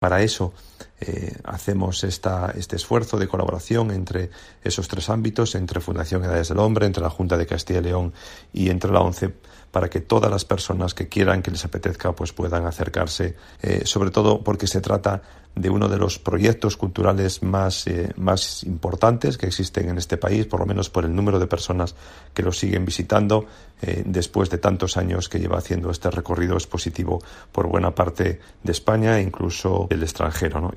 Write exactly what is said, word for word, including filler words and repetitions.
Para eso eh, hacemos esta, este esfuerzo de colaboración entre esos tres ámbitos, entre Fundación Edades del Hombre, entre la Junta de Castilla y León y entre la ONCE, para que todas las personas que quieran, que les apetezca, pues puedan acercarse, eh, sobre todo porque se trata de uno de los proyectos culturales más, eh, más importantes que existen en este país, por lo menos por el número de personas que lo siguen visitando, eh, después de tantos años que lleva haciendo este recorrido expositivo por buena parte de España e incluso del extranjero, ¿no?